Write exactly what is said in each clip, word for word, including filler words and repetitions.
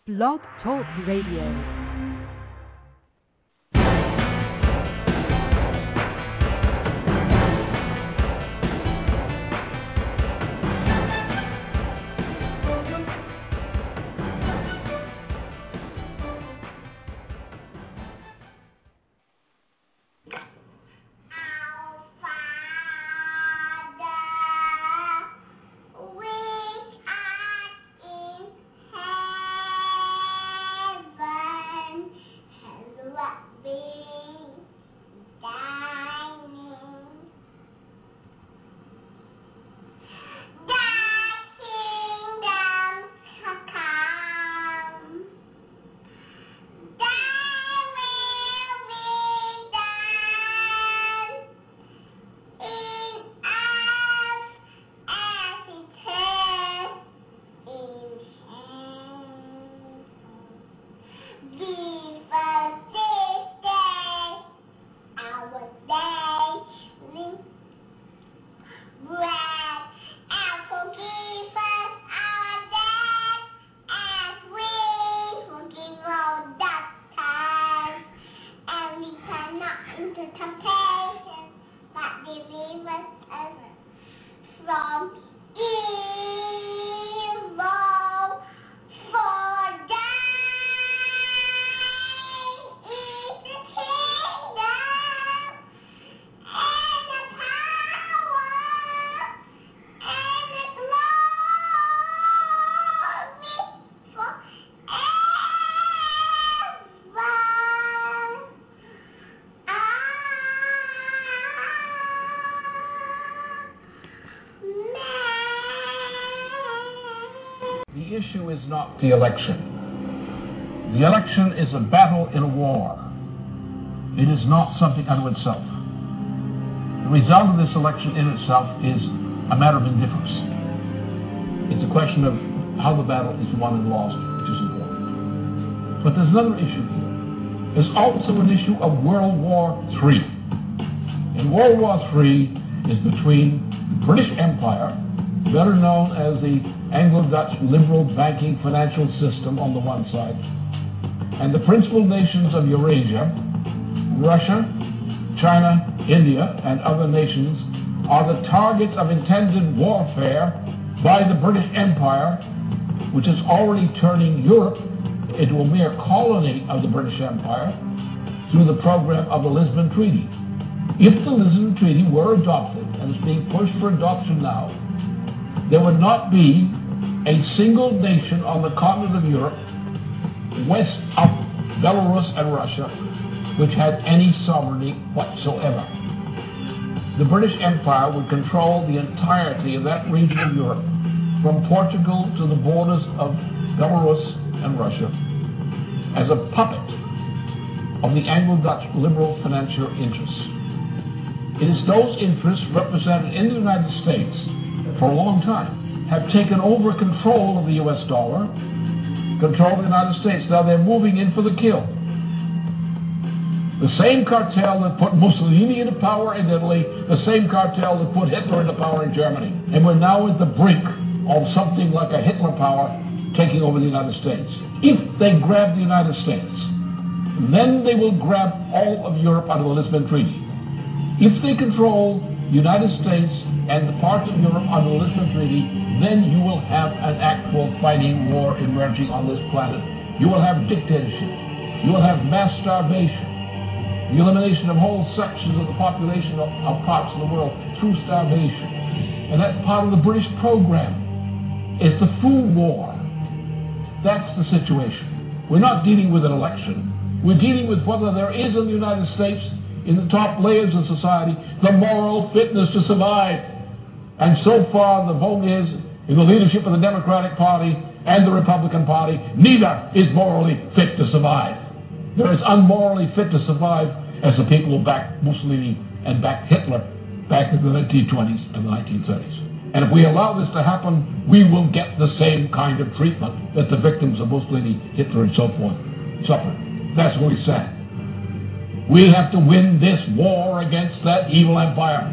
Blog Talk Radio. The issue is not the election. The election is a battle in a war. It is not something unto itself. The result of this election in itself is a matter of indifference. It's a question of how the battle is won and lost, which is important. But there's another issue here. There's also an issue of World War Three. And World War Three is between the British Empire, better known as the Anglo-Dutch liberal banking financial system on the one side, and the principal nations of Eurasia, Russia, China, India, and other nations are the targets of intended warfare by the British Empire, which is already turning Europe into a mere colony of the British Empire through the program of the Lisbon Treaty. If the Lisbon Treaty were adopted, and is being pushed for adoption now, there would not be a single nation on the continent of Europe, west of Belarus and Russia, which had any sovereignty whatsoever. The British Empire would control the entirety of that region of Europe, from Portugal to the borders of Belarus and Russia, as a puppet of the Anglo-Dutch liberal financial interests. It is those interests represented in the United States for a long time have taken over control of the U S dollar, control of the United States. Now they're moving in for the kill. The same cartel that put Mussolini into power in Italy, the same cartel that put Hitler into power in Germany. And we're now at the brink of something like a Hitler power taking over the United States. If they grab the United States, then they will grab all of Europe under the Lisbon Treaty. If they control the United States and the parts of Europe under the Lisbon Treaty, then you will have an actual fighting war emerging on this planet. You will have dictatorship. You will have mass starvation. The elimination of whole sections of the population of, of parts of the world through starvation. And that's part of the British program. It's the food war. That's the situation. We're not dealing with an election. We're dealing with whether there is in the United States, in the top layers of society, the moral fitness to survive. And so far the vote is, in the leadership of the Democratic Party and the Republican Party, neither is morally fit to survive. They're as unmorally fit to survive as the people who backed Mussolini and backed Hitler back in the nineteen twenties and the nineteen thirties. And if we allow this to happen, we will get the same kind of treatment that the victims of Mussolini, Hitler, and so forth suffered. That's what we said. We have to win this war against that evil empire.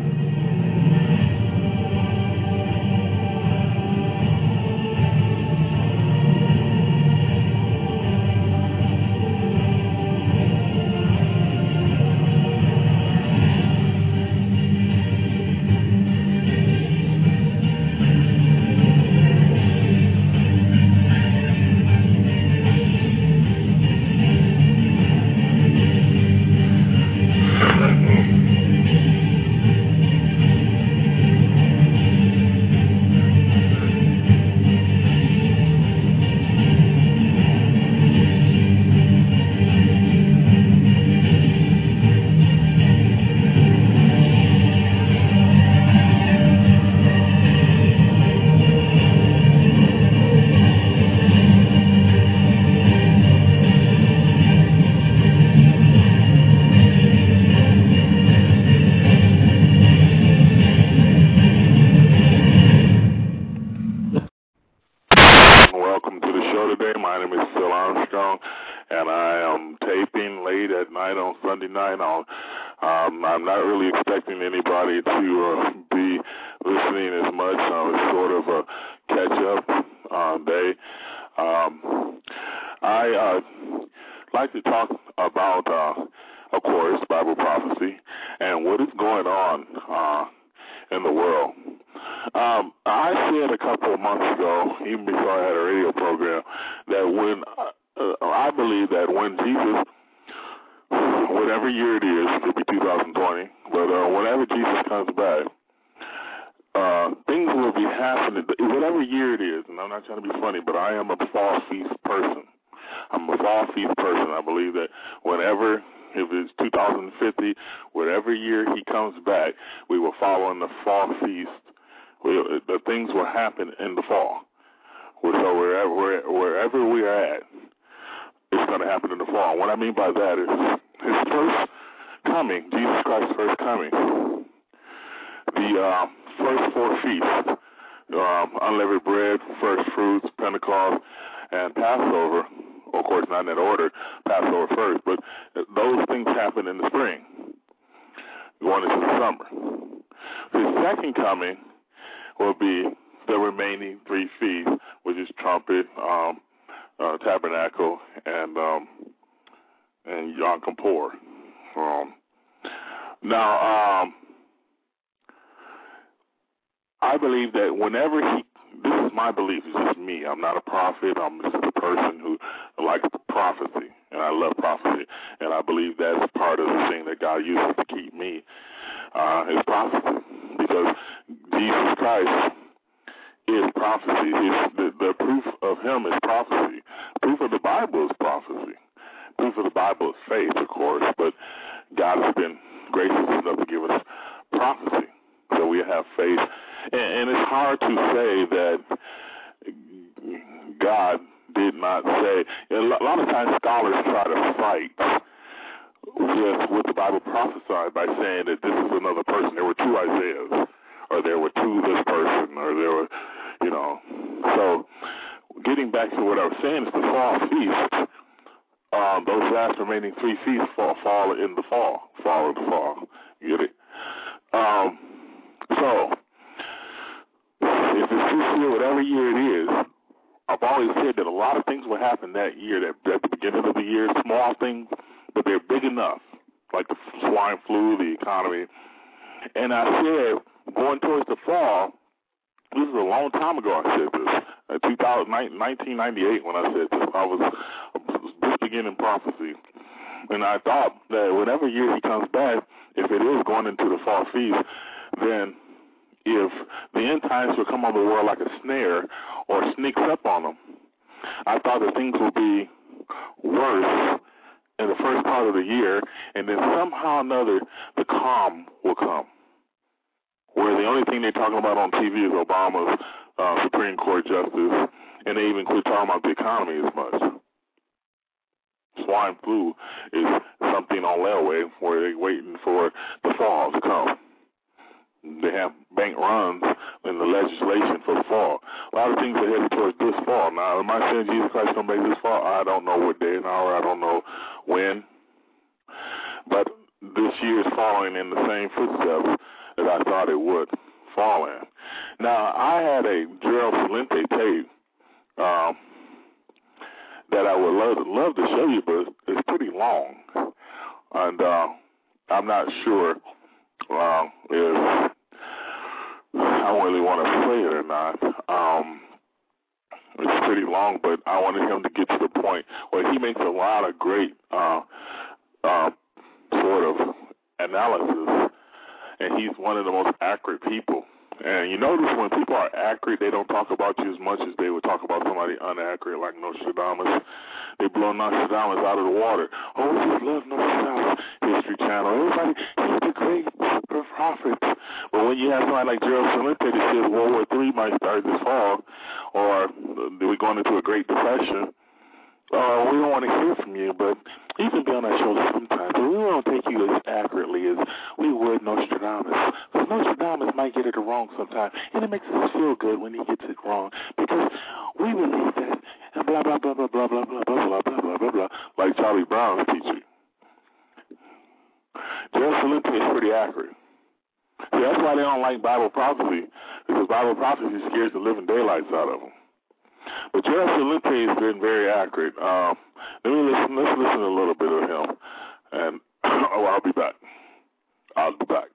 is Phil Armstrong, and I am taping late at night on Sunday night. On, um, I'm not really expecting anybody to uh, be listening as much. Uh, it's sort of a catch-up uh, day. Um, I uh, like to talk about, uh, of course, Bible prophecy and what is going on uh, in the world. Um, I said a couple of months ago, even before I had a radio program, that when uh, I believe that when Jesus, whatever year it is, it could be two thousand twenty, but uh, whenever Jesus comes back, uh, things will be happening, whatever year it is, and I'm not trying to be funny, but I am a fall feast person. I'm a fall feast person. I believe that whenever, if it's two thousand fifty, whatever year he comes back, we will follow in the fall feast. We, the things will happen in the fall. So wherever, wherever we are at, it's going to happen in the fall. What I mean by that is his first coming, Jesus Christ's first coming, the uh, first four feasts, um, unleavened bread, first fruits, Pentecost, and Passover. Of course, not in that order, Passover first, but those things happen in the spring, going into the summer. His second coming will be the remaining three feasts, which is trumpet, um, uh, tabernacle, and um, and Yom Kippur. Um, now, um, I believe that whenever he, this is my belief, it's just me. I'm not a prophet. I'm just a person who likes prophecy, and I love prophecy, and I believe that's part of the thing that God uses to keep me, uh, is prophecy, because Jesus Christ is prophecy. His, the, the proof of him is prophecy. Proof of the Bible is prophecy. Proof of the Bible is faith, of course, but God has been gracious enough to give us prophecy, so we have faith. And, and it's hard to say that God did not say. A lot of times scholars try to fight with what the Bible prophesied by saying that this is another person. There were two Isaiahs, or there were two this person, or there were, you know. So getting back to what I was saying is the fall feast. Um, those last remaining three feasts fall, fall in the fall. Fall in the fall. You get it? Um, so if it's this year, whatever year it is, I've always said that a lot of things will happen that year, that at the beginning of the year, small things, but they're big enough, like the swine flu, the economy. And I said, going towards the fall, this is a long time ago I said this, uh, two thousand, nineteen ninety-eight when I said this. I was just beginning prophecy. And I thought that whatever year he comes back, if it is going into the fall feast, then if the end times will come on the world like a snare or sneaks up on them, I thought that things will be worse in the first part of the year, and then somehow or another the calm will come, where the only thing they're talking about on T V is Obama's uh, Supreme Court justice, and they even quit talking about the economy as much. Swine flu is something on layaway where they're waiting for the fall to come. They have bank runs in the legislation for the fall. A lot of things are headed towards this fall. Now, am I saying Jesus Christ going to make this fall? I don't know what day and hour. I don't know when. But this year is following in the same footsteps that I thought it would fall in. Now, I had a Gerald Celente tape um, that I would love, love to show you, but it's pretty long. And uh, I'm not sure uh, if I really want to play it or not. Um, it's pretty long, but I wanted him to get to the point where he makes a lot of great uh, uh, sort of analysis, and he's one of the most accurate people. And you notice when people are accurate, they don't talk about you as much as they would talk about somebody inaccurate, like Nostradamus. They blow Nostradamus out of the water. Oh, we just love Nostradamus, History Channel. Everybody, he's the great prophet. But when you have somebody like Gerald Celente that says World War Three might start this fall, or we're going into a Great Depression, uh, we don't want to hear from you, but you can be on that show sometimes, but we won't take you as accurately as we would Nostradamus. Because Nostradamus might get it wrong sometimes, and it makes us feel good when he gets it wrong, because we believe that blah, blah, blah, blah, blah, blah, blah, blah, blah, blah, blah, blah, like Charlie Brown's teaching. Gerald Celente is pretty accurate. See, that's why they don't like Bible prophecy, because Bible prophecy scares the living daylights out of them. But Gerald Celente has been very accurate. Um, let me listen. Let's listen to a little bit of him, and oh, I'll be back. I'll be back.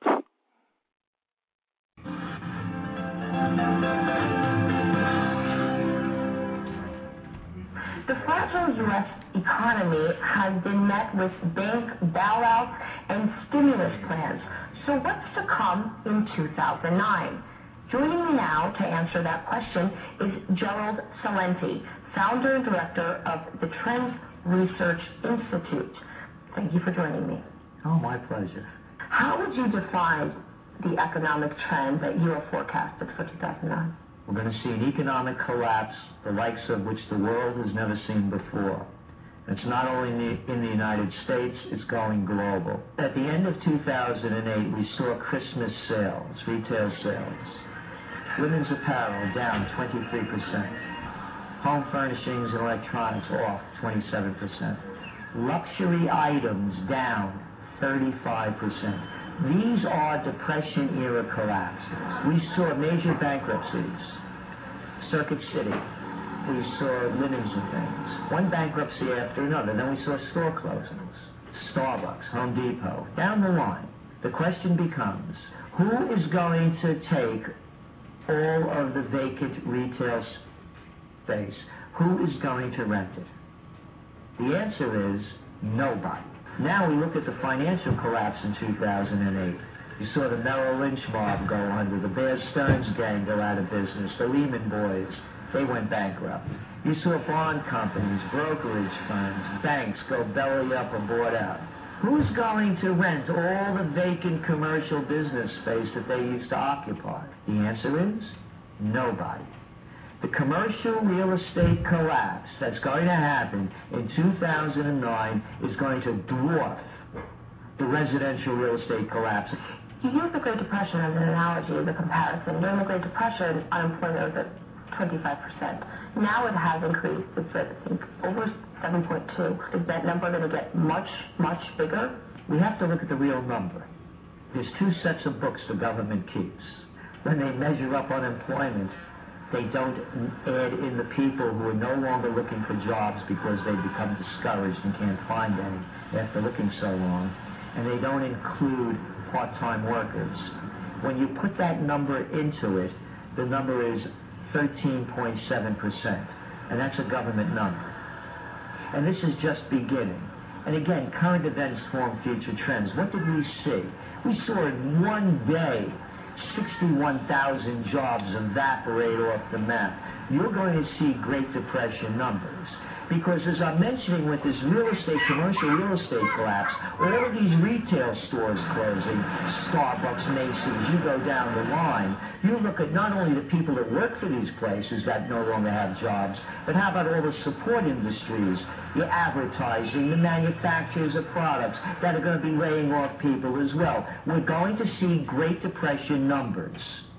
The fragile U S economy has been met with bank bailouts and stimulus plans. So what's to come in two thousand nine? Joining me now to answer that question is Gerald Celente, founder and director of the Trends Research Institute. Thank you for joining me. Oh, my pleasure. How would you define the economic trend that you have forecasted for two thousand nine? We're going to see an economic collapse, the likes of which the world has never seen before. It's not only in the, in the United States, it's going global. At the end of two thousand eight, we saw Christmas sales, retail sales. Women's apparel down twenty-three percent. Home furnishings and electronics off twenty-seven percent. Luxury items down thirty-five percent. These are Depression-era collapses. We saw major bankruptcies. Circuit City. We saw Linens and things. One bankruptcy after another. Then we saw store closings. Starbucks, Home Depot. Down the line, the question becomes, who is going to take all of the vacant retail space? Who is going to rent it? The answer is nobody. Now we look at the financial collapse in two thousand eight. You saw the Merrill Lynch mob go under, the Bear Stearns gang go out of business, the Lehman boys, they went bankrupt. You saw bond companies, brokerage firms, banks go belly up or board out. Who's going to rent all the vacant commercial business space that they used to occupy? The answer is nobody. The commercial real estate collapse that's going to happen in two thousand nine is going to dwarf the residential real estate collapse. You use the Great Depression as an analogy, as a comparison. During the Great Depression, unemployment was at twenty-five percent. Now it has increased. It's at, I think, over seven point two. Is that number going to get much, much bigger? We have to look at the real number. There's two sets of books the government keeps. When they measure up unemployment, they don't add in the people who are no longer looking for jobs because they've become discouraged and can't find any after looking so long. And they don't include part-time workers. When you put that number into it, the number is thirteen point seven percent. And that's a government number. And this is just beginning. And again, current events form future trends. What did we see? We saw in one day sixty-one thousand jobs evaporate off the map. You're going to see Great Depression numbers. Because as I'm mentioning with this real estate, commercial real estate collapse, all of these retail stores closing, Starbucks, Macy's, you go down the line, you look at not only the people that work for these places that no longer have jobs, but how about all the support industries, your advertising, the manufacturers of products that are going to be laying off people as well. We're going to see Great Depression numbers.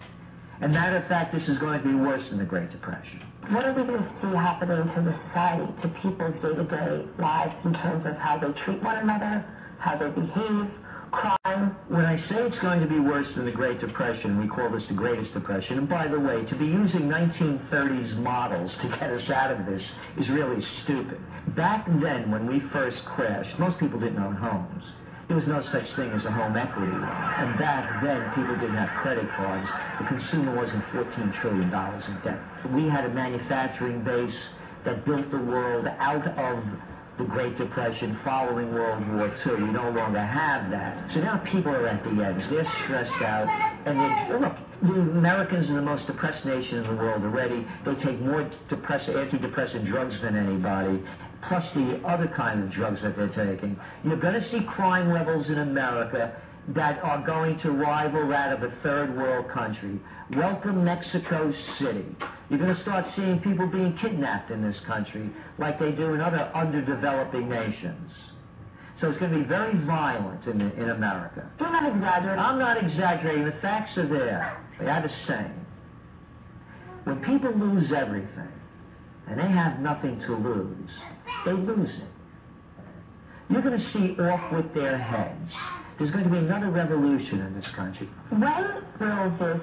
And matter of fact, this is going to be worse than the Great Depression. What are we going to see happening to the society, to people's day-to-day lives in terms of how they treat one another, how they behave, crime? When I say it's going to be worse than the Great Depression, we call this the Greatest Depression. And by the way, to be using nineteen thirties models to get us out of this is really stupid. Back then, when we first crashed, most people didn't own homes. There was no such thing as a home equity loan. And back then, people didn't have credit cards. The consumer wasn't fourteen trillion dollars in debt. We had a manufacturing base that built the world out of the Great Depression following World War Two. We no longer have that. So now people are at the edge. They're stressed out. And they, look, the Americans are the most depressed nation in the world already. They take more depress- antidepressant drugs than anybody, plus the other kind of drugs that they're taking. You're going to see crime levels in America that are going to rival that of a third world country. Welcome Mexico City. You're going to start seeing people being kidnapped in this country like they do in other underdeveloping nations. So it's going to be very violent in, in America. You're not exaggerating. I'm not exaggerating. The facts are there. They are the same. When people lose everything, and they have nothing to lose, they lose it. You're going to see off with their heads. There's going to be another revolution in this country. When will this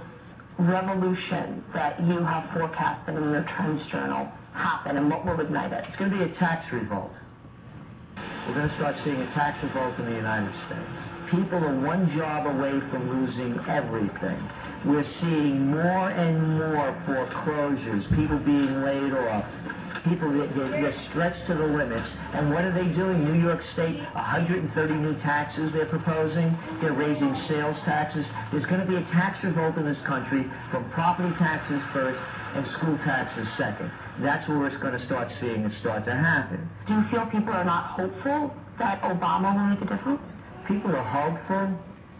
revolution that you have forecasted in your Trends Journal happen, and what will ignite it? It's going to be a tax revolt. We're going to start seeing a tax revolt in the United States. People are one job away from losing everything. We're seeing more and more foreclosures, people being laid off, people that they're stretched to the limits. And what are they doing? New York State, one hundred thirty new taxes they're proposing. They're raising sales taxes. There's going to be a tax revolt in this country from property taxes first and school taxes second. That's where we're going to start seeing it start to happen. Do you feel people are not hopeful that Obama will make a difference? People are hopeful,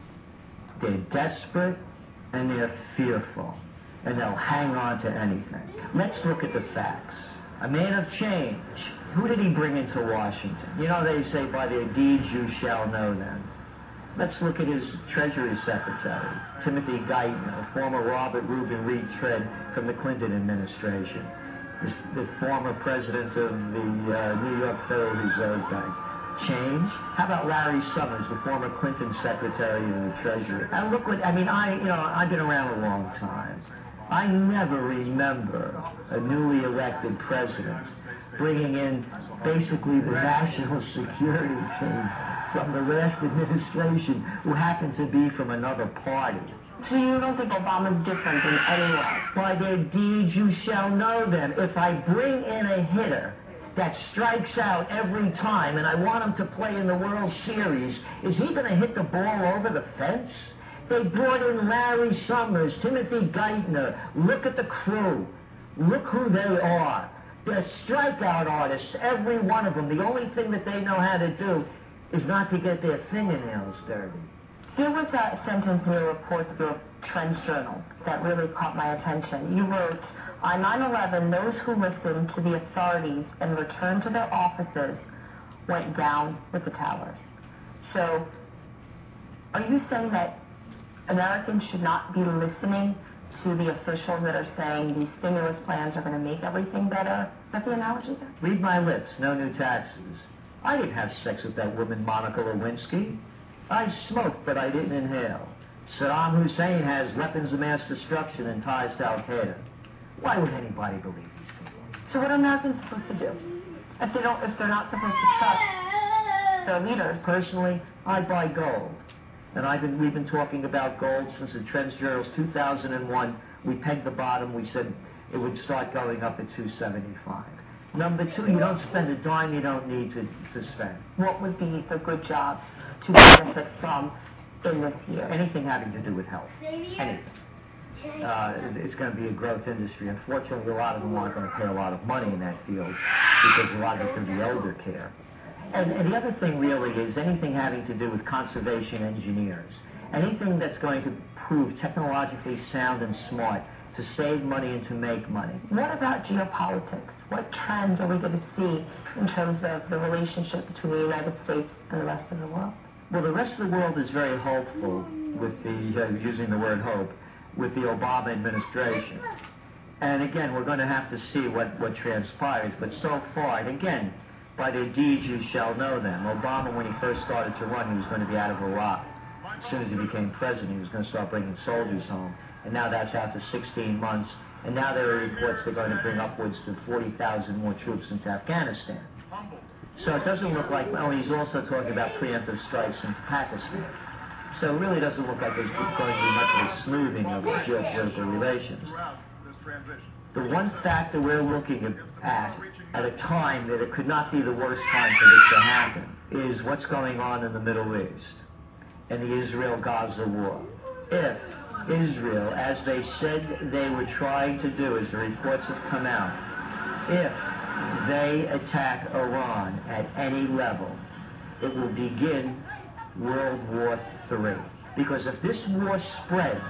they're desperate, and they're fearful, and they'll hang on to anything. Let's look at the facts. A man of change. Who did he bring into Washington? You know, they say, by their deeds you shall know them. Let's look at his Treasury Secretary, Timothy Geithner, former Robert Reuben Reed Tread from the Clinton administration, the, the former president of the uh, New York Federal Reserve Bank. Change? How about Larry Summers, the former Clinton Secretary of the Treasury? And look what, I mean, I, you know, I've been around a long time. I never remember a newly elected president bringing in basically the national security team from the last administration who happened to be from another party. So you don't think Obama's different in any way? By their deeds you shall know them. If I bring in a hitter that strikes out every time and I want him to play in the World Series, is he going to hit the ball over the fence? They brought in Larry Summers, Timothy Geithner. Look at the crew. Look who they are. They're strikeout artists, every one of them. The only thing that they know how to do is not to get their fingernails dirty. There was a sentence in your report of your Trends Journal that really caught my attention. You wrote, on nine eleven, those who listened to the authorities and returned to their offices went down with the towers. So, are you saying that Americans should not be listening to the officials that are saying these stimulus plans are going to make everything better? Is that the analogy there? Read my lips, no new taxes. I didn't have sex with that woman, Monica Lewinsky. I smoked, but I didn't inhale. Saddam Hussein has weapons of mass destruction and ties to Al-Qaeda. Why would anybody believe these people? So what are Americans supposed to do if they don't, if they're not supposed to trust their leaders? Personally, I buy gold. And I've been, we've been talking about gold since the Trends Journal's two thousand one. We pegged the bottom. We said it would start going up at two seventy-five. Number two, you don't spend a dime you don't need to, to spend. What would be the good jobs to benefit from in this year? Anything having to do with health. Anything. Uh, it's going to be a growth industry. Unfortunately, a lot of them aren't going to pay a lot of money in that field because a lot of it's going to be elder care. And, and the other thing really is anything having to do with conservation engineers. Anything that's going to prove technologically sound and smart to save money and to make money. What about geopolitics? What trends are we going to see in terms of the relationship between the United States and the rest of the world? Well, the rest of the world is very hopeful with the, uh, using the word hope, with the Obama administration. And again, we're going to have to see what, what transpires. But so far, and again, by their deeds you shall know them. Obama, when he first started to run, he was going to be out of Iraq. As soon as he became president, he was going to start bringing soldiers home. And now that's after sixteen months. And now there are reports they're going to bring upwards to forty thousand more troops into Afghanistan. So it doesn't look like, oh, he's also talking about preemptive strikes into Pakistan. So it really doesn't look like there's going to be much of a smoothing of geopolitical relations. The one factor we're looking at at a time that it could not be the worst time for this to happen is what's going on in the Middle East and the Israel-Gaza war. If Israel, as they said they were trying to do, as the reports have come out, if they attack Iran at any level, it will begin World War Three. Because if this war spreads...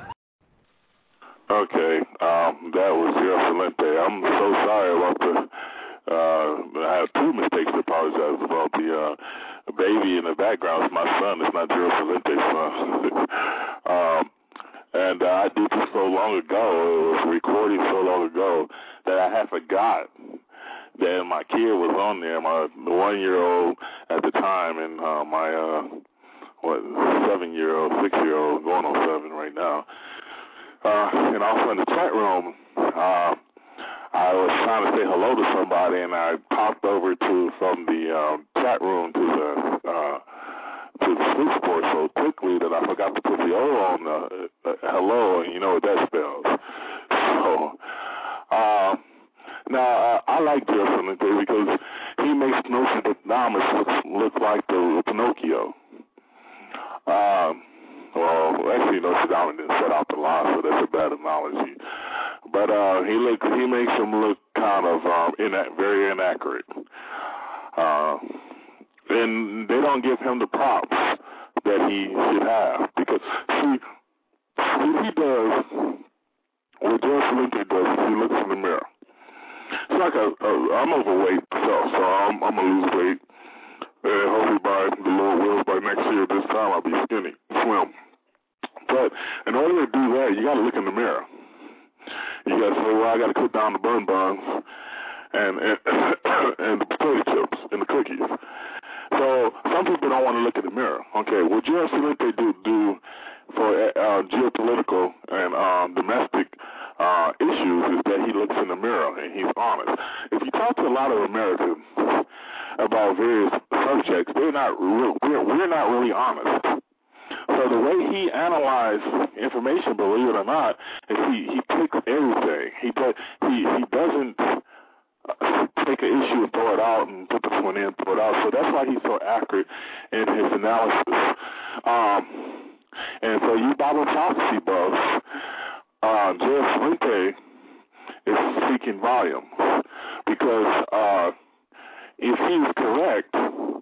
Okay, um, that was Gerald Celente. I'm so sorry about the, uh, I have two mistakes to apologize about. The uh, baby in the background is my son. It's not Gerald Celente's son. um, and uh, I did this so long ago, it was recording so long ago, that I had forgot that my kid was on there, my one-year-old at the time, and uh, my, uh, what, seven-year-old, six-year-old, going on seven right now. Uh, and also in the chat room, uh, I was trying to say hello to somebody, and I popped over to from the um, chat room to the uh, to the switchboard so quickly that I forgot to put the O on the uh, hello, and you know what that spells. So uh, now uh, I like Joe Salente because he makes Nostradamus look, look like the Pinocchio. Um, well, actually, Nostradamus didn't set out the lie, so that's a bad analogy. But uh, he look, he makes him look kind of um, ina- very inaccurate. Uh, and they don't give him the props that he should have. Because, see, what he does, what Joe Salente does is he looks in the mirror. It's like a, a I'm overweight, so, so I'm, I'm going to lose weight. And hopefully by the Lord wills, by next year this time I'll be skinny, slim. But in order to do that, you got to look in the mirror. You got to say, well, I got to cut down the bun buns and, and and the potato chips and the cookies. So some people don't want to look in the mirror. Okay, what Joe Salente do do for uh, geopolitical and um, domestic uh, issues is that he looks in the mirror and he's honest. If you talk to a lot of Americans about various subjects, they're not real, we're, we're not really honest. So the way he analyzes information, believe it or not, is he, he takes everything. He does, he he doesn't uh, take an issue and throw it out and put this one in, throw it out. So that's why he's so accurate in his analysis. Um, and for you Bible prophecy buffs, uh, Joe Salente is speaking volumes because uh, if he's correct,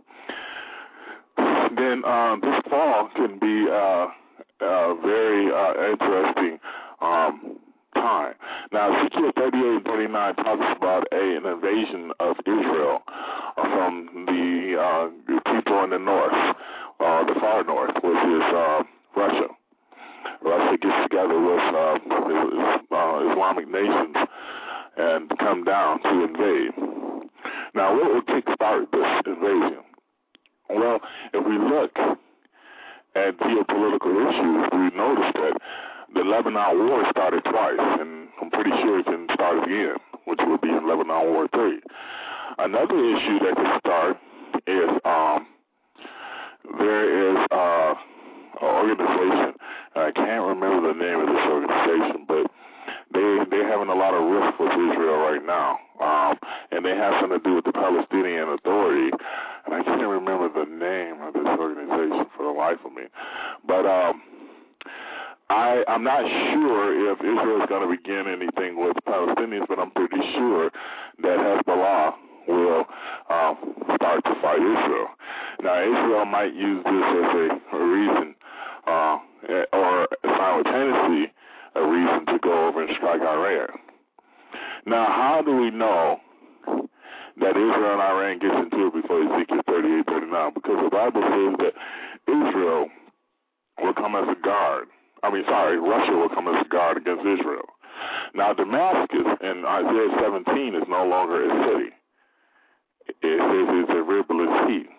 then uh, this fall can be uh, a very uh, interesting um, time. Now, Ezekiel thirty-eight and thirty-nine talks about a, an invasion of Israel uh, from the, uh, the people in the north, uh, the far north, which is uh, Russia. Russia gets together with uh, uh, Islamic nations and come down to invade. Now, what will kickstart this invasion? Well, if we look at geopolitical issues, we notice that the Lebanon War started twice, and I'm pretty sure it can start again, which will be in Lebanon War three. Another issue that can start is um, there is uh, an organization, I can't remember the name of this organization, but they, they're having a lot of risk with Israel right now, um, and they have something to do with the Palestinian Authority. And I can't remember the name of this organization for the life of me. But um, I, I'm not sure if Israel is going to begin anything with Palestinians, but I'm pretty sure that Hezbollah will um, start to fight Israel. Now, Israel might use this as a, a reason uh, or simultaneously a reason to go over and strike Iran. Now, how do we know that Israel and Iran gets into it before Ezekiel thirty-eight, thirty-nine? Because the Bible says that Israel will come as a guard. I mean, sorry, Russia will come as a guard against Israel. Now, Damascus in Isaiah seventeen is no longer a city. It says it's a riverless sea.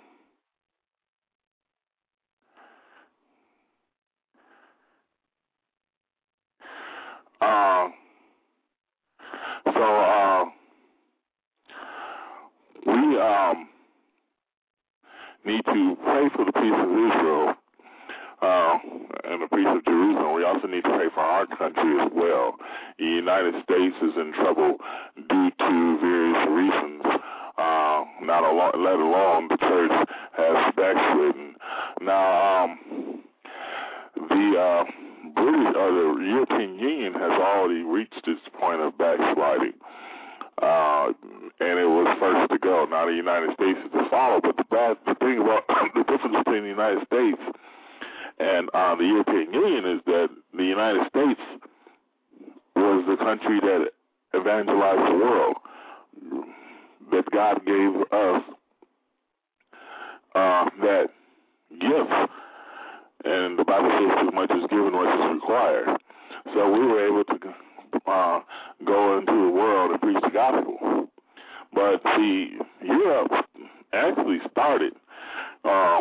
Uh, so, uh, we um, need to pray for the peace of Israel uh, and the peace of Jerusalem. We also need to pray for our country as well. The United States is in trouble due to various reasons, uh, not alone, let alone the church has backslidden. Now, um, the uh, British or the European Union has already reached this point of backsliding. Uh, and it was first to go. Now the United States is to follow. But the bad, the thing about the difference between the United States and uh, the European Union is that the United States was the country that evangelized the world, that God gave us uh, that gift. And the Bible says too much is given, much is required. So we were able to uh, go into the world and preach the gospel. But see, Europe actually started uh,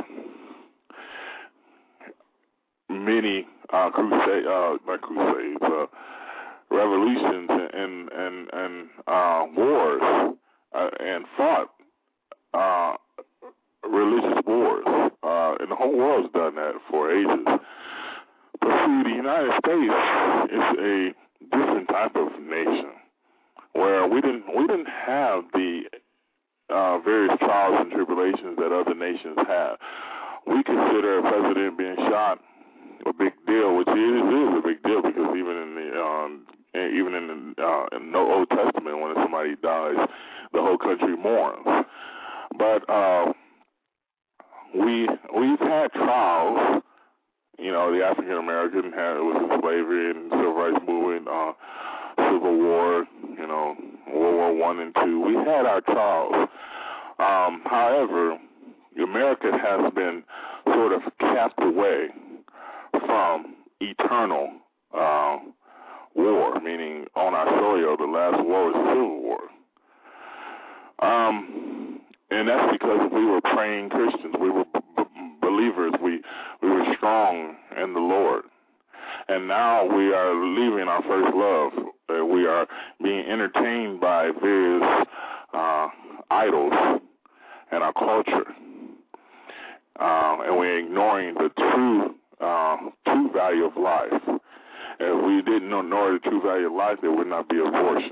many uh, crusade, uh, not crusades, uh, revolutions and and and uh, wars, uh, and fought uh, religious wars, uh, and the whole world's done that for ages. But see, the United States is a different type of nation, where we didn't we didn't have the uh, various trials and tribulations that other nations have. We consider a president being shot a big deal, which is, is a big deal, because even in the um, even in the uh, in the Old Testament, when somebody dies, the whole country mourns. But uh, we we've had trials. You know, the African American had it was in slavery and civil rights movement, uh, Civil War, you know, World War One and Two. We had our trials. Um, however, America has been sort of kept away from eternal uh, war, meaning on our soil, the last war was the Civil War. Um, and that's because we were praying Christians. We were b- b- believers. We, we were strong in the Lord. And now we are leaving our first love. Uh, we are being entertained by various uh, idols and our culture. Uh, and we're ignoring the true uh, true value of life. If we didn't ignore the true value of life, there would not be abortion.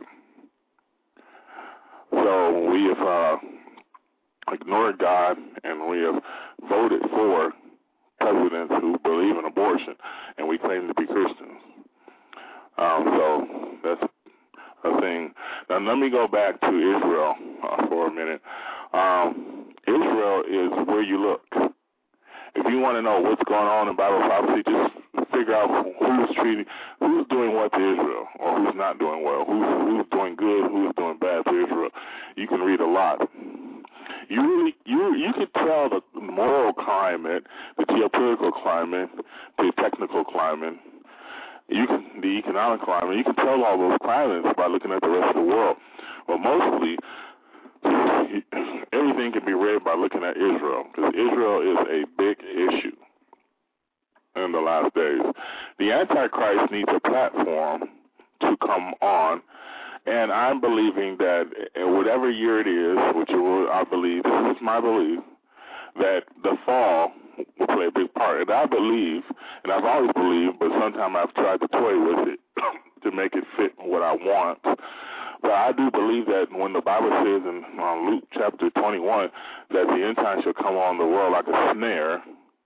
So we have uh, ignored God, and we have voted for presidents who believe in abortion, and we claim to be Christians. Um, so that's a thing. Now let me go back to Israel uh, for a minute. Um, Israel is where you look. If you want to know what's going on in Bible prophecy, just figure out who's treating, who's doing what to Israel, or who's not doing well, who's who's doing good, who's doing bad to Israel. You can read a lot. You really, you you can tell the moral climate, the geopolitical climate, the technical climate, you can the economic climate. You can tell all those climates by looking at the rest of the world. But mostly, everything can be read by looking at Israel, because Israel is a big issue in the last days. The Antichrist needs a platform to come on, and I'm believing that in whatever year it is, which I believe, this is my belief, that the fall will play a big part. And I believe, and I've always believed, but sometimes I've tried to toy with it to make it fit what I want. But I do believe that when the Bible says in uh, Luke chapter twenty-one that the end time shall come on the world like a snare,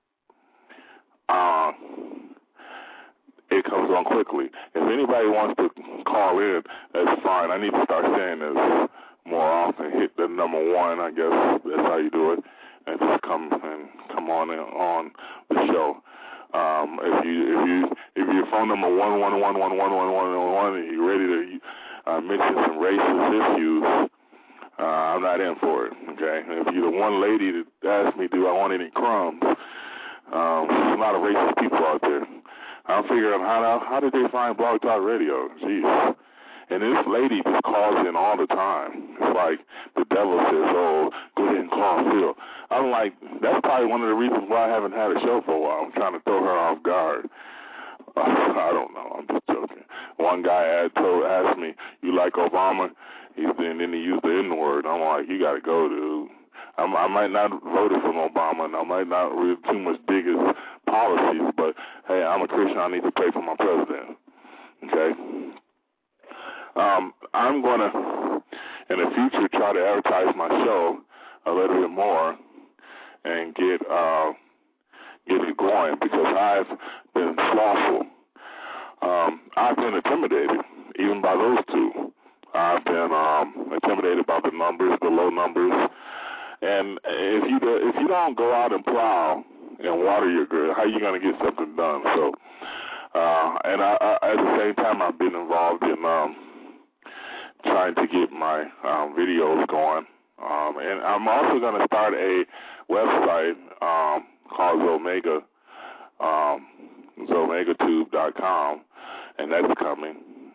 uh, it comes on quickly. If anybody wants to call in, that's fine. I need to start saying this more often. Hit the number one, I guess that's how you do it, and just come and come on in, on the show. Um, if you if you if your phone number one one one one one one one one one and you're ready to uh, mention some racist issues, uh, I'm not in for it. Okay, and if you're the one lady that asks me, do I want any crumbs? Um, there's a lot of racist people out there. I'm figuring how how did they find Blog Talk Radio? Jeez. And this lady just calls in all the time. It's like the devil says, oh, go ahead and call Phil. I'm like, that's probably one of the reasons why I haven't had a show for a while. I'm trying to throw her off guard. Uh, I don't know. I'm just joking. One guy had told, asked me, you like Obama? He, and then he used the N-word. I'm like, you got to go, dude. I'm, I might not vote for Obama, and I might not read too much dig his policies, but, hey, I'm a Christian. I need to pray for my president. Okay? Um, I'm going to, in the future, try to advertise my show a little bit more and get uh, get it going, because I've been slothful. Um, I've been intimidated, even by those two. I've been um, intimidated by the numbers, the low numbers. And if you do, if you don't go out and plow and water your grass, how are you going to get something done? So, uh, and I, I, at the same time, I've been involved in um, trying to get my um, videos going. Um, and I'm also going to start a website um, called Zomega, um, Zomega Tube dot com, and that's coming.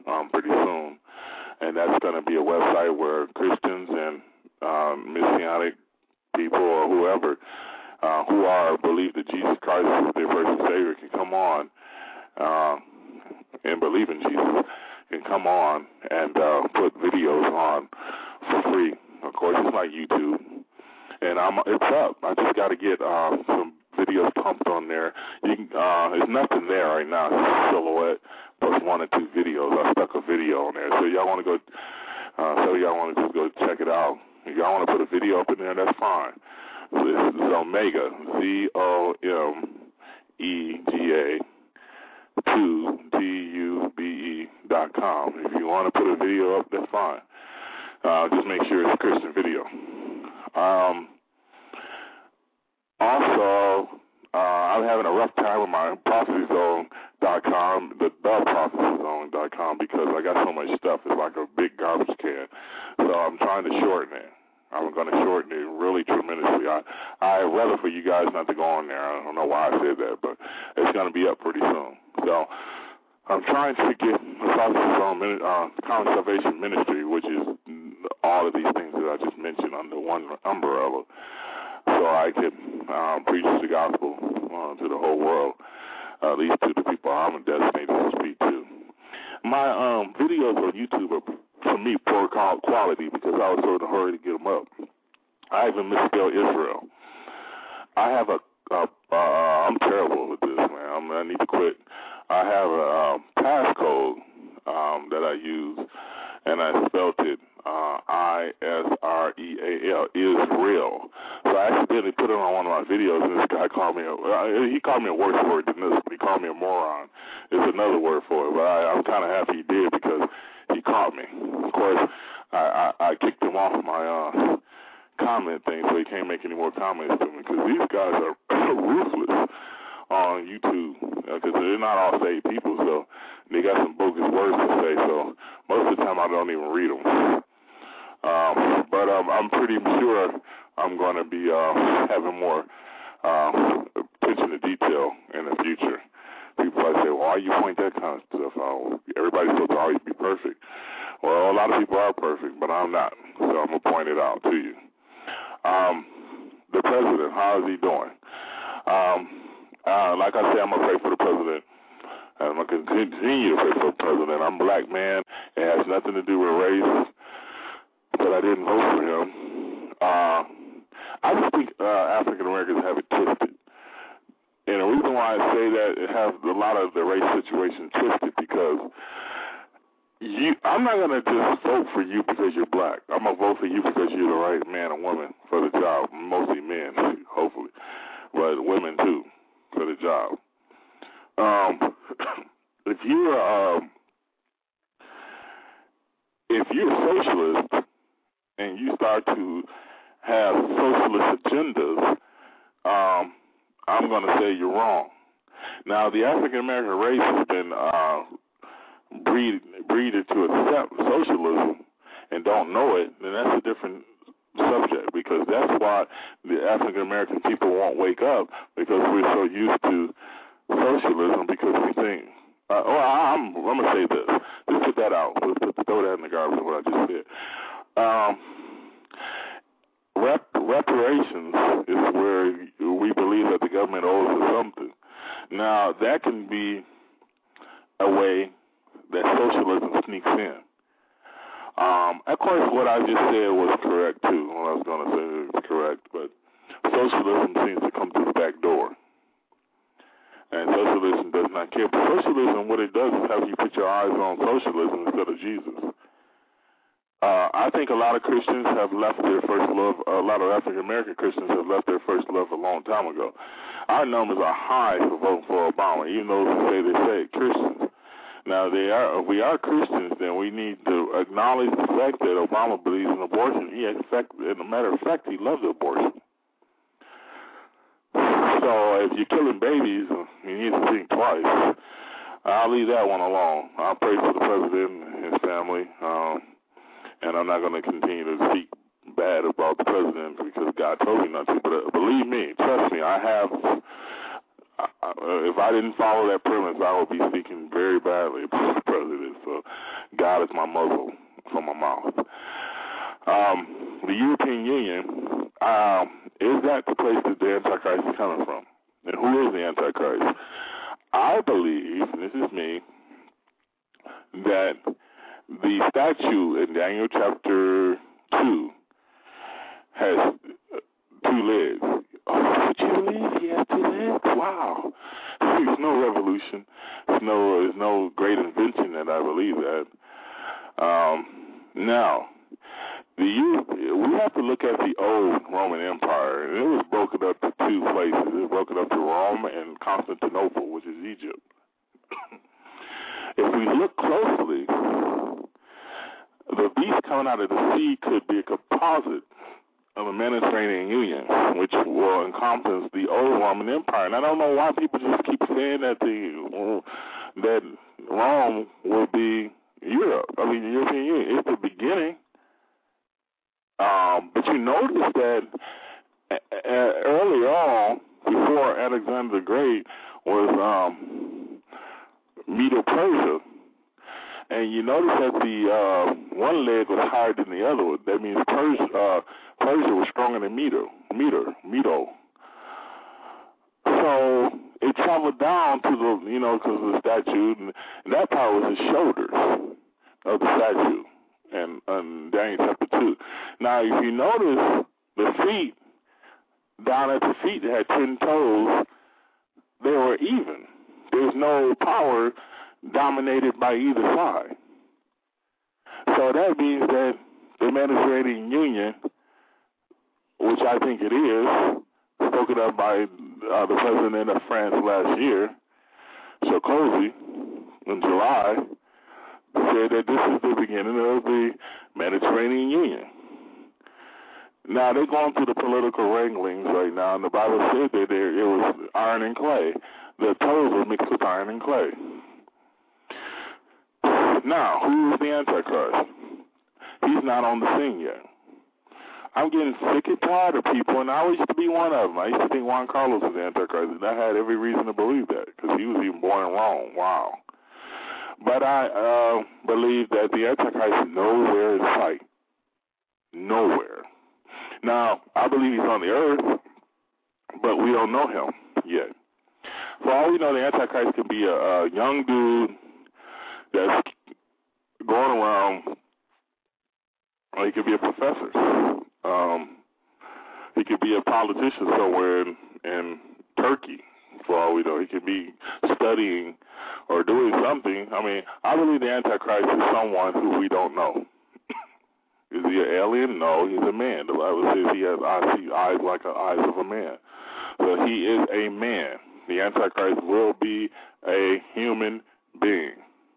um, pretty soon, and that's going to be a website where Christians and um, Messianic people or whoever uh, who are believe that Jesus Christ is their personal Savior can come on uh, and believe in Jesus can come on and uh, put videos on for free. Of course, it's like YouTube, and I'm it's up. I just got to get uh, some videos pumped on there. You can, uh, there's nothing there right now. It's just a silhouette plus one or two videos. I stuck a video on there, so y'all want to go. Uh, so y'all want to just go check it out. If y'all want to put a video up in there, that's fine. So this is Omega, Z O M E G A two T U B E dot com. If you want to put a video up, that's fine. Uh, just make sure it's a Christian video. Um, also, uh, I'm having a rough time with my prophecy zone dot com, the, the prophecy zone dot com, because I got so much stuff. It's like a big garbage can. So I'm trying to shorten it. I'm going to shorten it really tremendously. I I'd rather for you guys not to go on there. I don't know why I said that, but it's going to be up pretty soon. So I'm trying to get the Prophecy Zone uh, Common Salvation Ministry, which is all of these things that I just mentioned under one umbrella, so I can uh, preach the gospel uh, to the whole world, uh, at least to the people I'm designated to speak to. My um, videos on YouTube are, for me, poor quality because I was so in a hurry to get them up. I even misspelled Israel. I have a, a uh, I'm terrible with this, man. I'm, I need to quit. I have a um, passcode um, that I use, and I spelled it uh, I S R E A L, Israel. So I accidentally put it on one of my videos, and this guy called me, a, uh, he called me a worse word than this, but he called me a moron. It's another word for it, but I, I'm kind of happy he did because he caught me. Of course, I, I, I kicked him off my uh, comment thing, so he can't make any more comments to me, because these guys are ruthless on YouTube, because uh, they're not all saved people, so they got some bogus words to say, so most of the time I don't even read them. Um, but um, I'm pretty sure I'm going to be uh, having more uh, attention to detail in the future. People might say, well, why you point that kind of stuff out? Everybody's supposed to always be perfect. Well, a lot of people are perfect, but I'm not, so I'm going to point it out to you. Um, the president, how is he doing? Um, uh, like I said, I'm going to pray for the president. I'm going to continue to pray for the president. I'm a black man. It has nothing to do with race, but I didn't vote for him. Uh, I just think uh, African Americans have it twisted. And the reason why I say that, it has a lot of the race situation twisted because you, I'm not going to just vote for you because you're black. I'm going to vote for you because you're the right man or woman for the job, mostly men, hopefully, but women too for the job. Um, if you're um, if you're a socialist and you start to have socialist agendas, um, I'm going to say you're wrong. Now, the African American race has been uh, breed, breeded to accept socialism and don't know it, then that's a different subject, because that's why the African American people won't wake up, because we're so used to socialism, because we think, uh, oh, I'm, I'm going to say this. Just put that out. Let's put, throw that in the garbage, what I just said. Um, rep, reparations is where we believe that the government owes us something. Now, that can be a way that socialism sneaks in. Um, of course, what I just said was correct, too. What I was going to say was correct, but socialism seems to come through the back door. And socialism does not care. But socialism, what it does is have you put your eyes on socialism instead of Jesus. Uh, I think a lot of Christians have left their first love, a lot of African-American Christians have left their first love a long time ago. Our numbers are high for voting for Obama, even though they say they say Christians. Now, they are, if we are Christians, then we need to acknowledge the fact that Obama believes in abortion. He, in fact, as a matter of fact, he loves abortion. So if you're killing babies, you need to think twice. I'll leave that one alone. I'll pray for the president and his family, um, and I'm not going to continue to speak bad about the president because God told me not to. But uh, believe me, trust me, I have if I didn't follow that premise, I would be speaking very badly about the president. So God is my muzzle for my mouth. Um, the European Union, um, is that the place that the Antichrist is coming from? And who is the Antichrist? I believe, and this is me, that the statue in Daniel chapter two has two legs. Oh, would you believe he has two legs? Wow. There's no revolution. There's no, there's no great invention that I believe that. Um, now, the we have to look at the old Roman Empire, and it was broken up to two places. It was broken up to Rome and Constantinople, which is Egypt. If we look closely, the beast coming out of the sea could be a composite of the Mediterranean Union, which will encompass the old Roman Empire. And I don't know why people just keep saying that the that Rome will be Europe. I mean, the European Union. It's the beginning. Um, but you notice that uh, early on, before Alexander the Great, was um, Medo-Persia. And you notice that the uh, one leg was higher than the other. That means Persia, uh, Persia was stronger than Medo. Medo. Medo. So it traveled down to the, you know, because of the statue, and, and that part was the shoulders of the statue. And, and Daniel chapter two. Now, if you notice the feet, down at the feet, they had ten toes. They were even. There's no power dominated by either side. So that means that the Mediterranean Union, which I think it is, spoken of by uh, the president of France last year, Sarkozy, in July, said that this is the beginning of the Mediterranean Union. Now, they're going through the political wranglings right now, and the Bible said that there, it was iron and clay. The toes were mixed with iron and clay. Now, who is the Antichrist? He's not on the scene yet. I'm getting sick and tired of people, and I used to be one of them. I used to think Juan Carlos was the Antichrist, and I had every reason to believe that, because he was even born in Rome. Wow. But I uh, believe that the Antichrist is nowhere in sight. Nowhere. Now, I believe he's on the earth, but we don't know him yet. For all we know, the Antichrist could be a, a young dude that's going around, or he could be a professor. Um, he could be a politician somewhere in, in Turkey. For all we know, he could be studying or doing something. I mean, I believe the Antichrist is someone who we don't know. Is he an alien? No, he's a man. The Bible says he has eyes, he eyes like the eyes of a man. So he is a man. The Antichrist will be a human being.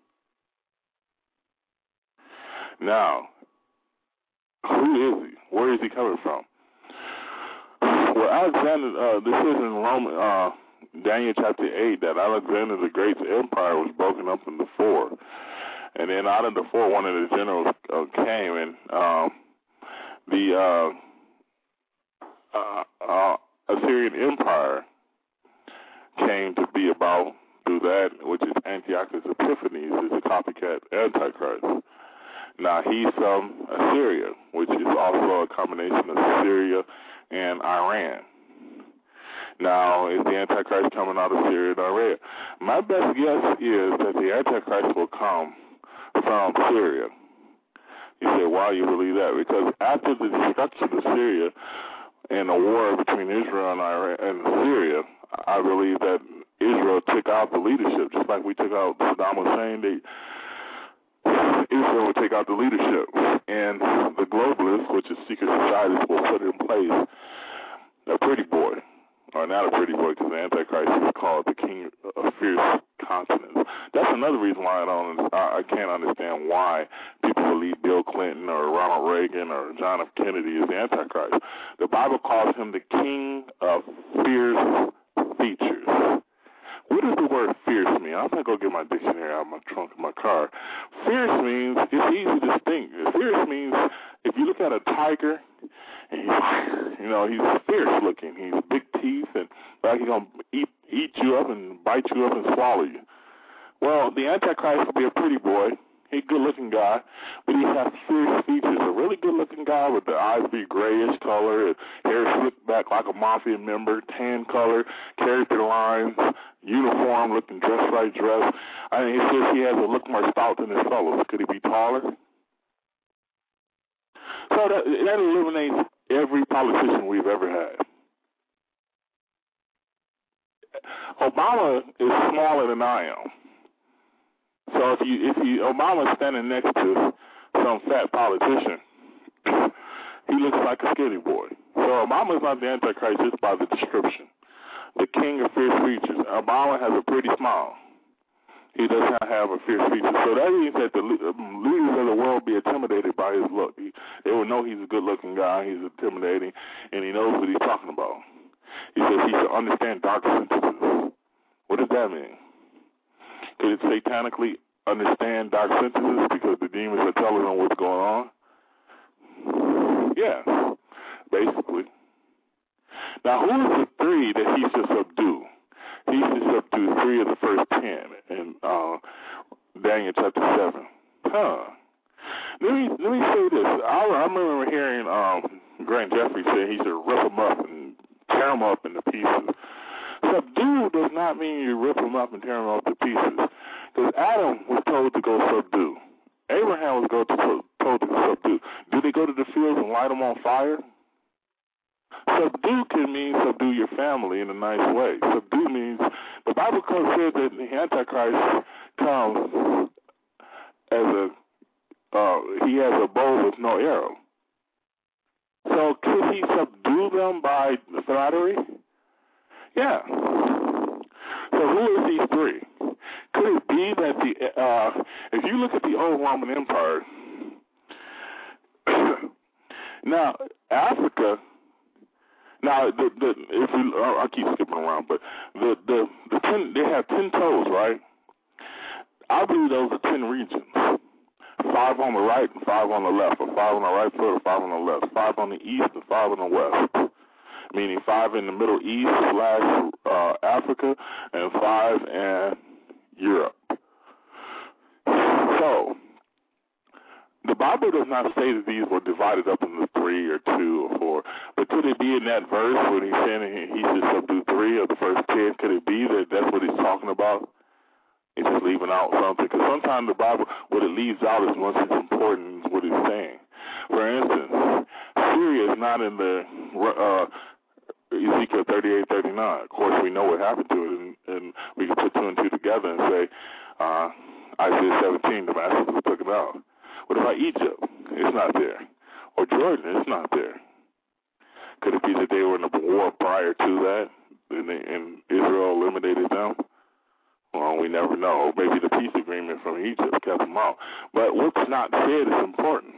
Now, who is he? Where is he coming from? Well, Alexander, uh, this is in Roman, uh, Daniel chapter eight, that Alexander the Great's empire was broken up into four. And then out of the four, one of the generals uh, came, and um, the uh, uh, uh, Assyrian Empire came to be about through that, which is Antiochus Epiphanes, is a copycat Antichrist. Now, he's from Assyria, which is also a combination of Syria and Iran. Now, is the Antichrist coming out of Syria and Iran? My best guess is that the Antichrist will come from Syria. You say, why you believe that? Because after the destruction of Syria and the war between Israel and Iran and Syria, I believe that Israel took out the leadership, just like we took out Saddam Hussein. They, Israel would take out the leadership, and the globalists, which is secret societies, will put in place a pretty boy, or not a pretty boy, because the Antichrist is called the king of fierce continents. That's another reason why I don't, I, I can't understand why people believe Bill Clinton or Ronald Reagan or John F. Kennedy is the Antichrist. The Bible calls him the king of fierce features. What does the word fierce mean? I'm going to go get my dictionary out of my trunk of my car. Fierce means, it's easy to distinct. Fierce means, if you look at a tiger, and he's, you know, he's fierce looking. He's big teeth, and like he's going to eat, eat eat you up and bite you up and swallow you. Well, the Antichrist will be a pretty boy. He's a good-looking guy, but he has fierce features. A really good-looking guy with the eyes be grayish color, hair slicked back like a mafia member, tan color, character lines, uniform, looking dressed like dress. I mean, it says he has a look more stout than his fellows. Could he be taller? So that, that eliminates every politician we've ever had. Obama is smaller than I am. So if you if you Obama's standing next to some fat politician, he looks like a skinny boy. So Obama's not the Antichrist just by the description. The king of fierce features. Obama has a pretty smile. He does not have a fierce feature. So that means that the leaders of the world be intimidated by his look. He, they will know he's a good-looking guy, he's intimidating, and he knows what he's talking about. He says he should understand dark sentences. What does that mean? Could it satanically understand dark sentences because the demons are telling them what's going on? Yeah, basically. Now, who is the three that he should subdue? He should subdue three of the first ten in uh, Daniel chapter seven. Huh. Let me let me say this. I, I remember hearing um, Grant Jeffrey say he should rip them up and tear them up into pieces. Subdue does not mean you rip them up and tear them up to pieces. Because Adam was told to go subdue. Abraham was go to, told to subdue. Do they go to the fields and light them on fire? Subdue can mean subdue your family in a nice way. Subdue means, the Bible says that the Antichrist comes as a, uh, he has a bow with no arrow. So could he subdue them by flattery? Yeah. So who are these three? Could it be that the, uh, if you look at the old Roman Empire, now Africa, now the, the if we, I keep skipping around, but the the the ten, they have ten toes, right? I believe those are ten regions. Five on the right and five on the left, or five on the right foot or five on the left, five on the east and five on the west. Meaning five in the Middle East slash uh, Africa and five in Europe. So, the Bible does not say that these were divided up into three or two or four, but could it be in that verse when he's saying he should subdue three of the first ten? Could it be that that's what he's talking about? He's just leaving out something. Because sometimes the Bible, what it leaves out is much as important as what it's saying. For instance, Syria is not in the uh, Ezekiel thirty-eight, thirty-nine. Of course, we know what happened to it, and, and we can put two and two together and say, uh, Isaiah seventeen, Damascus took it out. What about Egypt? It's not there. Or Jordan, it's not there. Could it be that they were in a war prior to that, and, they, and Israel eliminated them? Well, we never know. Maybe the peace agreement from Egypt kept them out. But what's not said is important.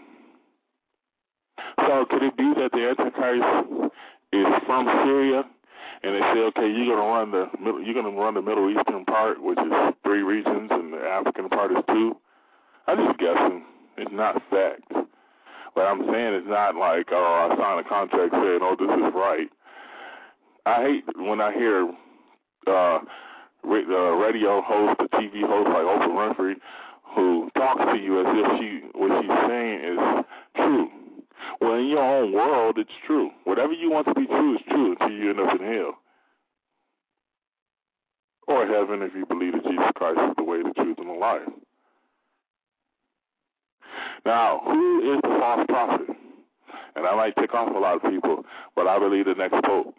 So could it be that the Antichrist is from Syria, and they say, okay, you're gonna run the middle, you're gonna run the Middle Eastern part, which is three regions, and the African part is two? I'm just guessing. It's not fact. But I'm saying it's not like, oh, I signed a contract saying, oh, this is right. I hate when I hear uh, radio hosts, the T V hosts like Oprah Winfrey, who talks to you as if she what she's saying is true. Well, in your own world, it's true. Whatever you want to be true is true until you end up in hell. Or heaven if you believe that Jesus Christ is the way, the truth, and the life. Now, who is the false prophet? And I might tick off a lot of people, but I believe the next pope.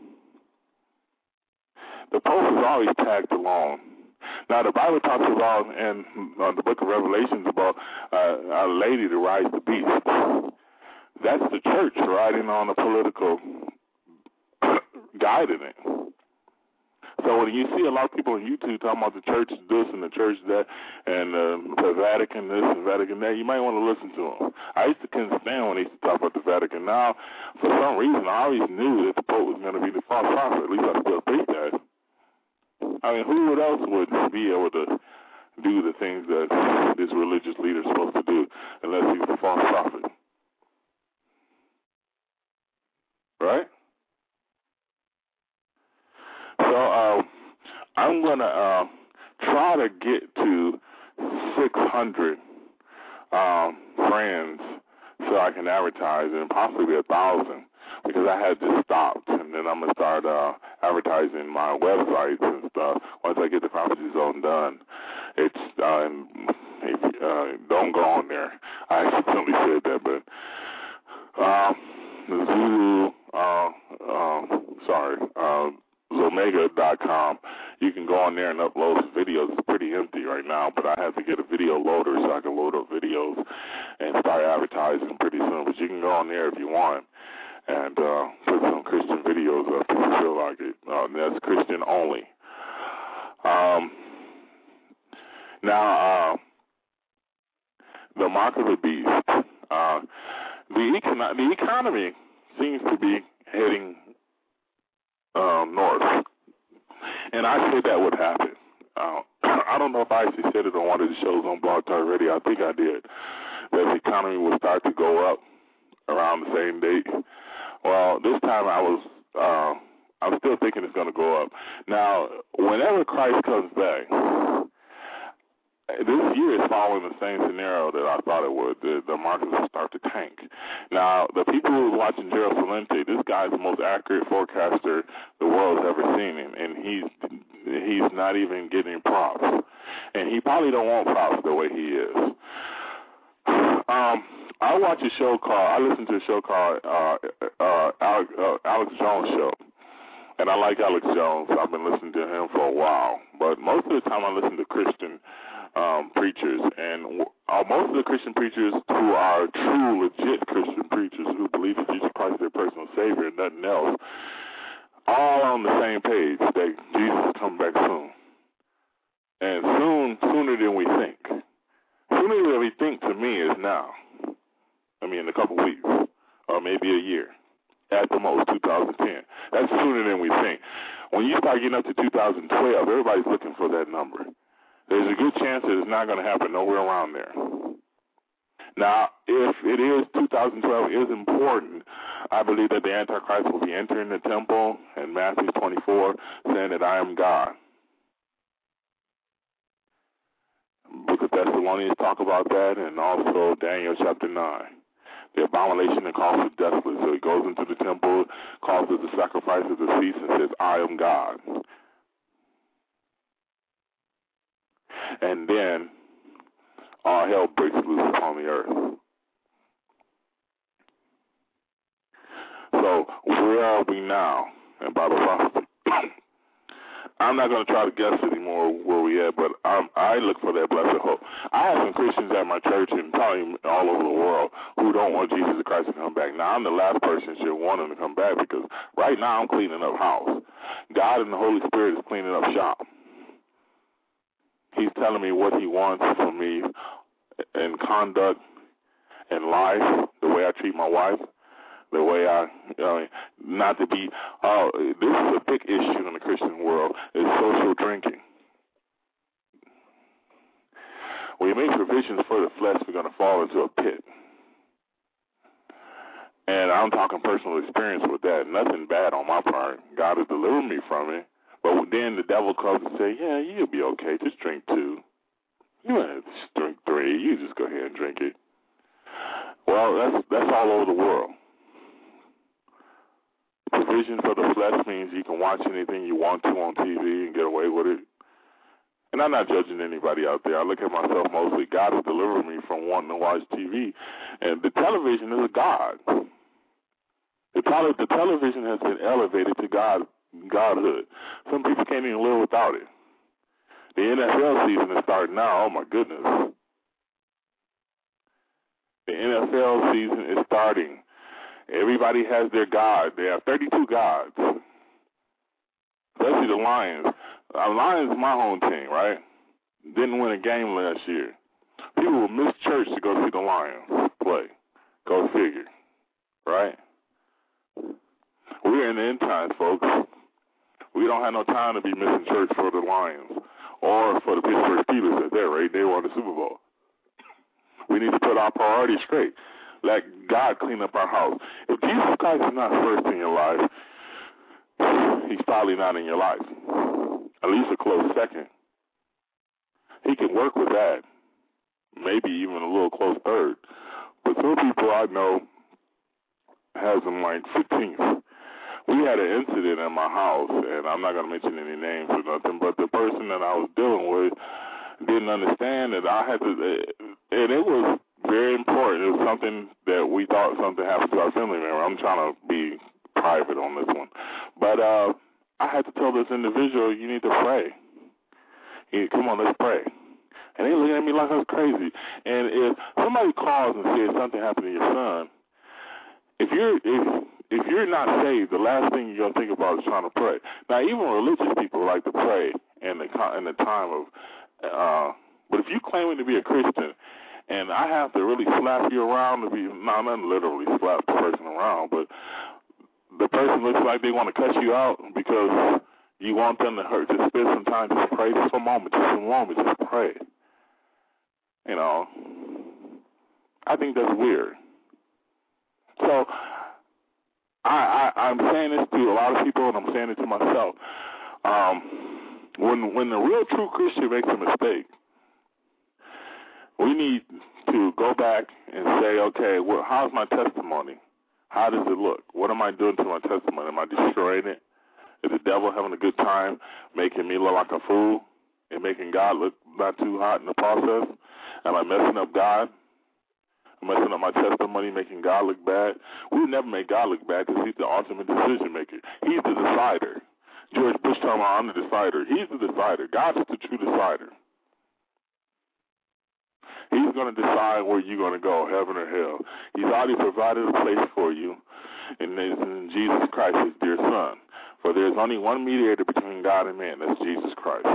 The pope is always tagged along. Now, the Bible talks about, in uh, the book of Revelations, about uh, a lady that rides the beast. That's the church riding on a political guide in it. So when you see a lot of people on YouTube talking about the church this and the church that and uh, the Vatican this and Vatican that, you might want to listen to them. I used to couldn't stand when they used to talk about the Vatican. Now, for some reason, I always knew that the Pope was going to be the false prophet. At least I still think that. I mean, who else would be able to do the things that this religious leader is supposed to do unless he's the false prophet? Right? So, uh, I'm going to uh, try to get to six hundred um, friends so I can advertise, and possibly a thousand, because I had just stopped, and then I'm going to start uh, advertising my websites and stuff once I get the Prophecy Zone done. It's uh, if, uh, don't go on there. I accidentally said that, but uh, Zulu, uh, uh, sorry, uh, Zomega dot com. You can go on there and upload some videos. It's pretty empty right now, but I have to get a video loader so I can load up videos and start advertising pretty soon. But you can go on there if you want and uh, put some Christian videos up if you feel like it. Uh, that's Christian only. Um, now, uh, the mark of the beast. Uh, the, econ- the economy seems to be heading um, north. And I said that would happen. Uh, I don't know if I actually said it on one of the shows on Blog Talk Radio. I think I did. That the economy would start to go up around the same date. Well, this time I was, uh, I'm still thinking it's going to go up. Now, whenever Christ comes back, this year is following the same scenario that I thought it would. The, the markets will start to tank. Now, the people who are watching Gerald Celente, this guy's the most accurate forecaster the world's ever seen, and, and he's he's not even getting props. And he probably don't want props the way he is. Um, I watch a show called, I listen to a show called uh, uh, Alex, uh, Alex Jones Show. And I like Alex Jones. I've been listening to him for a while. But most of the time I listen to Christian um, preachers. And uh, most of the Christian preachers who are true, legit Christian preachers who believe that Jesus Christ is their personal Savior and nothing else, all on the same page that Jesus is coming back soon. And soon, sooner than we think. Sooner than we think to me is now. I mean, in a couple weeks or maybe a year. At the most, two thousand ten. That's sooner than we think. When you start getting up to two thousand twelve, everybody's looking for that number. There's a good chance that it's not going to happen nowhere around there. Now, if it is two thousand twelve is important, I believe that the Antichrist will be entering the temple in Matthew twenty-four, saying that I am God. Book of Thessalonians talk about that, and also Daniel chapter nine. The abomination that causes desolate. So he goes into the temple, causes the sacrifice of the feast, and says, I am God. And then all hell breaks loose upon the earth. So where are we now in Bible prophecy? I'm not going to try to guess anymore where we at, but I'm, I look for that blessed hope. I have some Christians at my church and probably all over the world who don't want Jesus Christ to come back. Now, I'm the last person that should want him to come back because right now I'm cleaning up house. God and the Holy Spirit is cleaning up shop. He's telling me what he wants from me in conduct, in life, the way I treat my wife. The way I, uh, not to be, uh, this is a big issue in the Christian world, is social drinking. When you make provisions for the flesh, we're going to fall into a pit. And I'm talking personal experience with that. Nothing bad on my part. God has delivered me from it. But then the devil comes and say, yeah, you'll be okay. Just drink two. You don't have to drink three. You just go ahead and drink it. Well, that's that's all over the world. Provision for the flesh means you can watch anything you want to on T V and get away with it. And I'm not judging anybody out there. I look at myself mostly. God has delivered me from wanting to watch T V. And the television is a god. The, tele- the television has been elevated to God, godhood. Some people can't even live without it. The N F L season is starting now. Oh, my goodness. The N F L season is starting. Everybody has their God. They have thirty-two gods. Especially the Lions. Uh, Lions is my home team, right? Didn't win a game last year. People will miss church to go see the Lions play. Go figure, right? We're in the end times, folks. We don't have no time to be missing church for the Lions or for the Pittsburgh Steelers at their rate. They won the Super Bowl. We need to put our priorities straight. Let God clean up our house. If Jesus Christ is not first in your life, he's probably not in your life. at least a close second. He can work with that, maybe even a little close third. But some people I know has him like fifteenth. We had an incident in my house, and I'm not going to mention any names or nothing, but the person that I was dealing with didn't understand that I had to, and it was very important. It was something that we thought something happened to our family member. I'm trying to be private on this one. But uh, I had to tell this individual, you need to pray. He, come on, let's pray. And they looking at me like I was crazy. And if somebody calls and says something happened to your son, if you're if if you're not saved, the last thing you're gonna think about is trying to pray. Now, even religious people like to pray in the in the time of. Uh, but if you claiming to be a Christian, and I have to really slap you around to be no, not literally slap the person around, but the person looks like they want to cut you out because you want them to hurt. Just spend some time, just pray just for a moment, just a moment, just pray. You know, I think that's weird. So I, I, I'm saying this to a lot of people, and I'm saying it to myself. Um, when when the real true Christian makes a mistake, we need to go back and say, okay, well, how's my testimony? How does it look? What am I doing to my testimony? Am I destroying it? Is the devil having a good time making me look like a fool and making God look not too hot in the process? Am I messing up God? Am I messing up my testimony, making God look bad? We never make God look bad because he's the ultimate decision maker. He's the decider. George Bush told me, I'm the decider. He's the decider. God is the true decider. He's going to decide where you're going to go, heaven or hell. He's already provided a place for you, and it's in Jesus Christ, his dear Son. For there's only one mediator between God and man, that's Jesus Christ.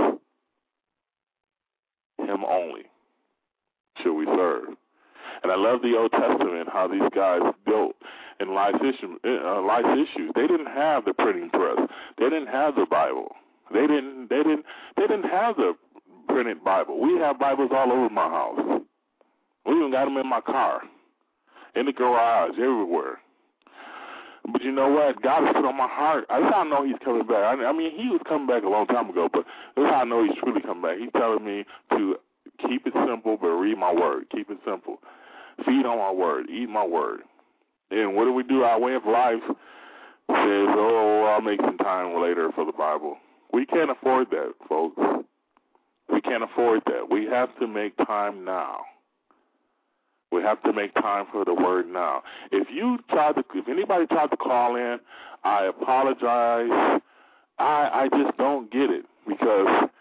Him only shall we serve. And I love the Old Testament, how these guys dealt in life, issue, uh, life issues. They didn't have the printing press. They didn't have the Bible. They didn't. They didn't. They didn't have the printed Bible. We have Bibles all over my house. We even got them in my car, in the garage, everywhere. But you know what? God has put on my heart. That's how I know he's coming back. I, I mean, he was coming back a long time ago, but that's how I know he's truly coming back. He's telling me to keep it simple, but read my word. Keep it simple. Feed on my word. Eat my word. And what do we do? Our way of life says, oh, I'll make some time later for the Bible. We can't afford that, folks. We can't afford that. We have to make time now. We have to make time for the word now. If you try to, if anybody tried to call in, I apologize. I I just don't get it because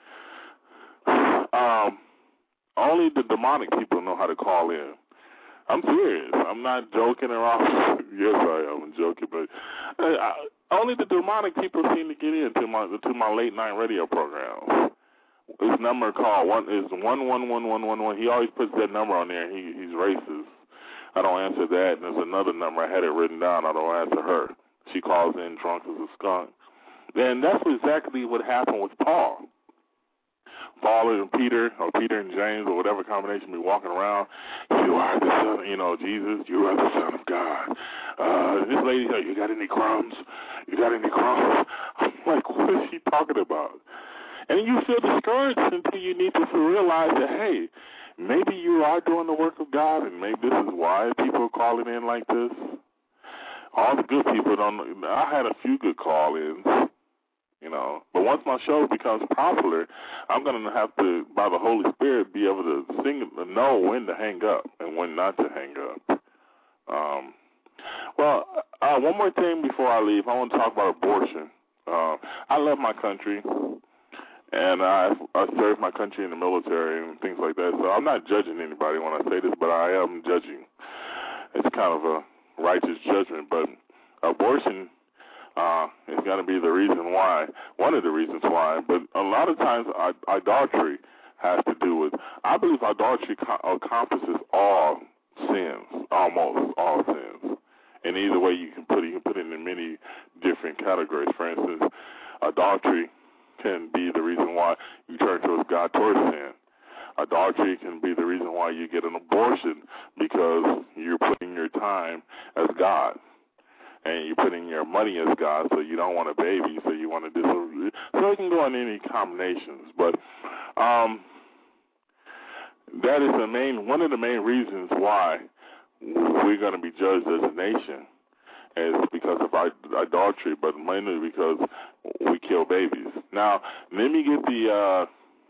um, only the demonic people know how to call in. I'm serious. I'm not joking around. Yes, I am. I'm joking, but uh, I, only the demonic people seem to get into my to my late night radio programs. His number call one is one one one one one one. He always puts that number on there. He he's racist. I don't answer that. And there's another number. I had it written down. I don't answer her. She calls in drunk as a skunk. And that's exactly what happened with Paul. Paul and Peter, or Peter and James, or whatever combination, be walking around. You are the son, you know, Jesus. You are the Son of God. Uh, this lady, you got any crumbs? You got any crumbs? I'm like, what is she talking about? And you feel discouraged until you need to realize that, hey, maybe you are doing the work of God, and maybe this is why people are calling in like this. All the good people don't. I had a few good call-ins, you know. But once my show becomes popular, I'm going to have to, by the Holy Spirit, be able to sing, know when to hang up and when not to hang up. Um, well, uh, one more thing before I leave. I want to talk about abortion. Uh, I love my country. And I, I served my country in the military and things like that. So I'm not judging anybody when I say this, but I am judging. It's kind of a righteous judgment. But abortion uh, is going to be the reason why, one of the reasons why. But a lot of times idolatry has to do with, I believe idolatry encompasses all sins, almost all sins. And either way you can put it, you can put it in many different categories. For instance, adultery can be the reason why you turn towards God towards sin. Adultery can be the reason why you get an abortion because you're putting your time as God. and you're putting your money as God, so you don't want a baby, so you want to do so. It can go in any combinations, but um, that is the main one of the main reasons why we're going to be judged as a nation, is because of idolatry, but mainly because we kill babies. Now, let me get the uh,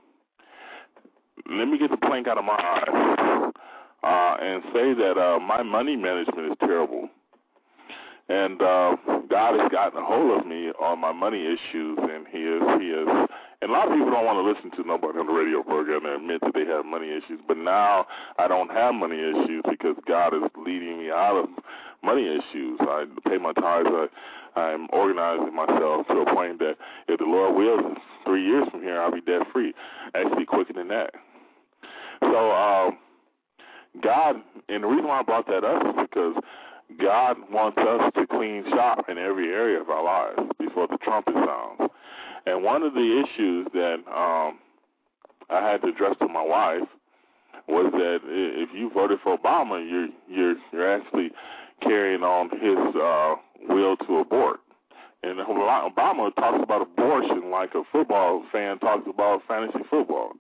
let me get the plank out of my eye uh, and say that uh, my money management is terrible. And uh, God has gotten a hold of me on my money issues, and He is, He is, and a lot of people don't want to listen to nobody on the radio program and admit that they have money issues. But now I don't have money issues because God is leading me out of money issues. I pay my tithes. I, I'm organizing myself to a point that if the Lord wills, three years from here, I'll be debt free. Actually, quicker than that. So um, God, and the reason why I brought that up is because God wants us to clean shop in every area of our lives before the trumpet sounds. And one of the issues that um, I had to address to my wife was that if you voted for Obama, you're you're you're actually carrying on his uh, will to abort. And Obama talks about abortion like a football fan talks about fantasy football.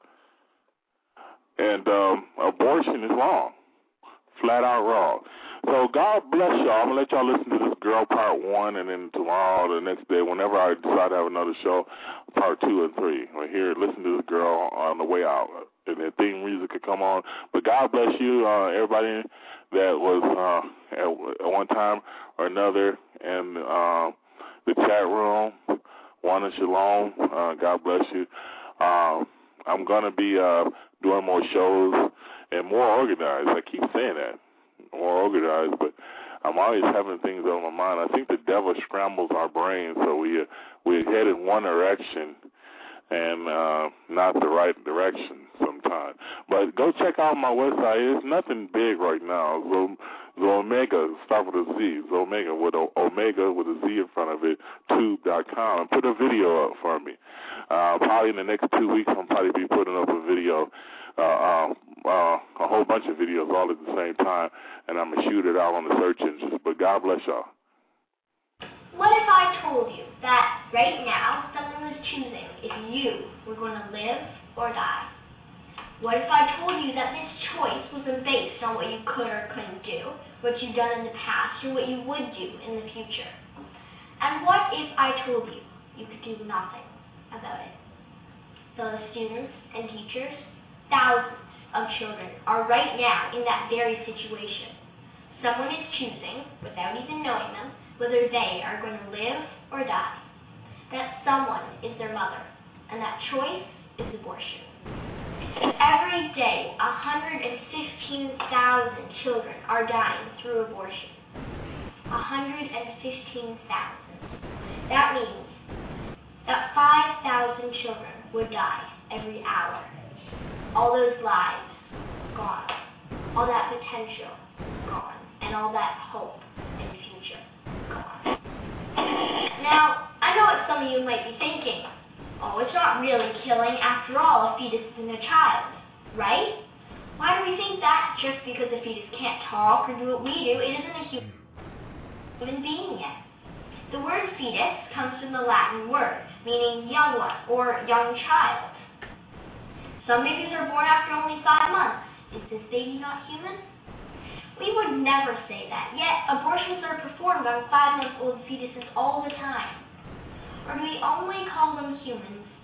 And um, abortion is wrong, flat out wrong. So God bless y'all. I'm going to let y'all listen to this girl part one, and then tomorrow, the next day, whenever I decide to have another show, part two and three. We're here, listen to this girl on the way out. And the theme music could come on. But God bless you, uh, everybody that was uh, at, at one time or another in uh, the chat room. Wanda Shalom, uh, God bless you. Uh, I'm going to be uh, doing more shows and more organized. I keep saying that. More organized, but I'm always having things on my mind. I think the devil scrambles our brains, so we uh, we head in one direction and uh, not the right direction sometimes. But go check out my website. It's nothing big right now. So, Zomega, start with a Z. Zomega with a Omega with a Z in front of it. Tube dot com. And put a video up for me. Uh, probably in the next two weeks, I'll probably be putting up a video. Uh, uh, uh, a whole bunch of videos all at the same time, and I'm going to shoot it out on the search engines. But God bless y'all. What if I told you that right now someone was choosing if you were going to live or die? What if I told you that this choice wasn't based on what you could or couldn't do, what you've done in the past, or what you would do in the future? And what if I told you you could do nothing about it? Fellow students and teachers, thousands of children are right now in that very situation. Someone is choosing, without even knowing them, whether they are going to live or die. That someone is their mother, and that choice is abortion. Every day, one hundred fifteen thousand children are dying through abortion. one hundred fifteen thousand. That means that five thousand children would die every hour. All those lives gone, all that potential gone, and all that hope and future gone. Now, I know what some of you might be thinking. Oh, it's not really killing. After all, a fetus isn't a child, right? Why do we think that? Just because a fetus can't talk or do what we do, it isn't a human being yet. The word fetus comes from the Latin word, meaning young one or young child. Some babies are born after only five months. Is this baby not human? We would never say that, yet abortions are performed on five-month-old fetuses all the time. Or do we only call them humans